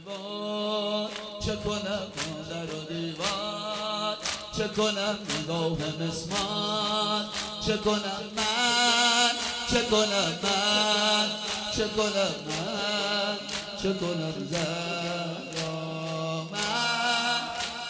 دیوار چه کنم در و دیوار چه کنم نگاه مسمار چه کنم من چه کنم من چه کنم من چه کنم زهرا من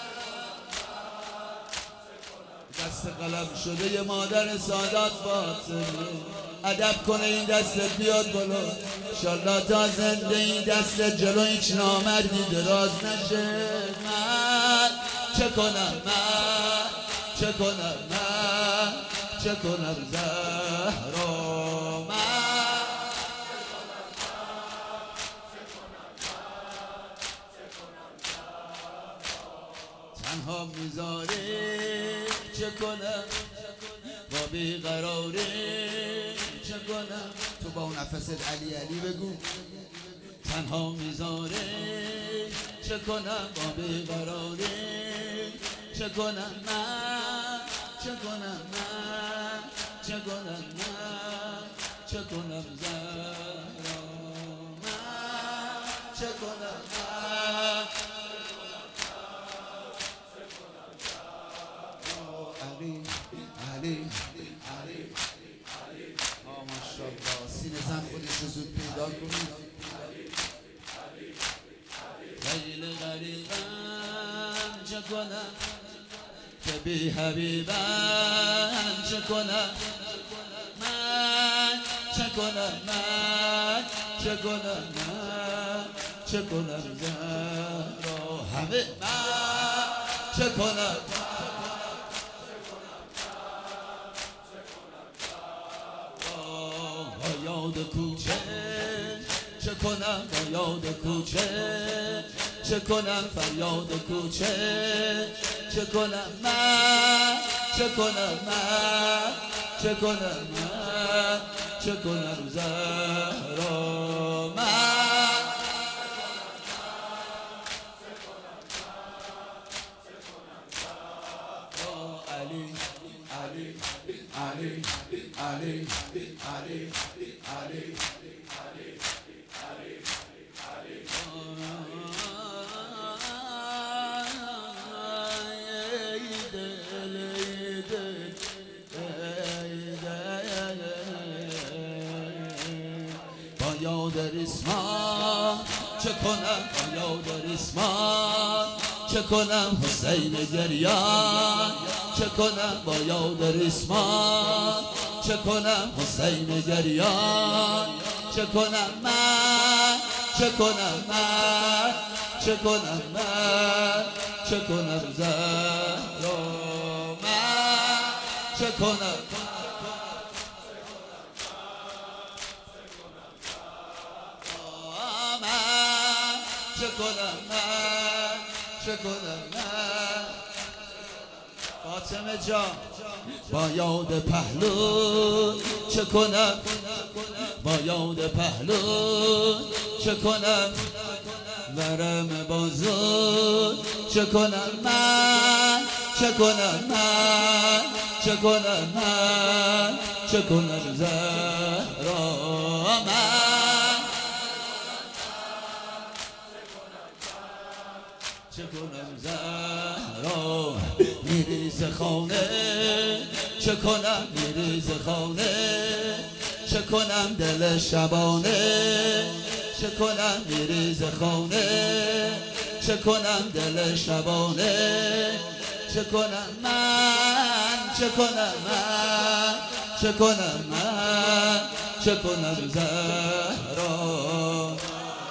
دست قلم شده یه مادر سادات فاطمه ادب کنه این دستت بیاد بالا انشالله تا زنده این دست جلو هیچ نامردی دراز نشه من چه کنم من چه کنم من چه کنم زهرا من تنها میذاره چه کنم با بیقراره چه کنم تو با اون نفست علی علی بگو تنها میذاره چه کنم با بیقراره چه کنم من چه کنم من چه کنم من چه کنم زهرا من چه کنم من علی علی علی ماشاءالله سینه زن خودش رو زود پیدا کنید خیلی غریبم چه کنم که بی حبیبم چه کنم من چه کنم من چه کنم من چه کنم زهرا همه من چه کنم یاد کوچه چه کنم با یاد کوچه چه کنم فریاد کوچه چه کنم من چه کنم من چه کنم من چه کنم زهرا من علی علی علی علی علی علی با یاد ریسمان چه کنم با یاد ریسمان چه کنم حسین گریان چه کنم با یاد ریسمان چه کنم حسین گریان چه کنم من چه کنم من چه کنم من چه کنم زهرا من چه کنم من چه کنم من چه کنم من فاطمه جان با یاد پهلو چه کنم با یاد پهلو چه کنم ورم بازو چه کنم من چه کنم من چه کنم من چه کنم زهرا من چه کنم زهرا میریز خانه چه کنم میریز خانه چه کنم دل شبانه چه کنم میریز خانه چه کنم دل شبانه چه کنم من چه کنم من چه کنم من چه کنم زهرا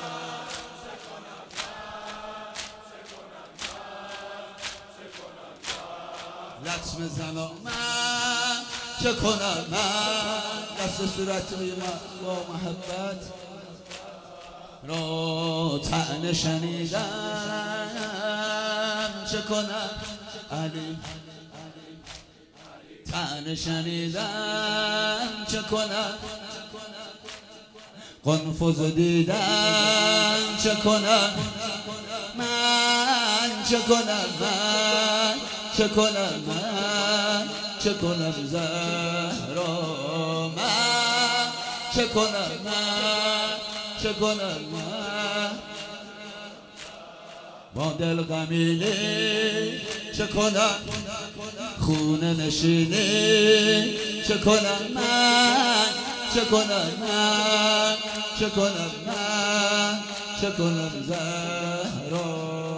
لطم زنا من چه کنم من دست صورت من با محبت را طعنه شنیدم چه کنم علی طعنه شنیدم چه کنم قنفذ دیدم چه کنم من چه کنم من چه کنم من چه کنم زهرا من چه کنم من چه کنم من با دل غمینی چه کنم خونه نشینی چه کنم من چه کنم من چه کنم من چه کنم زهرا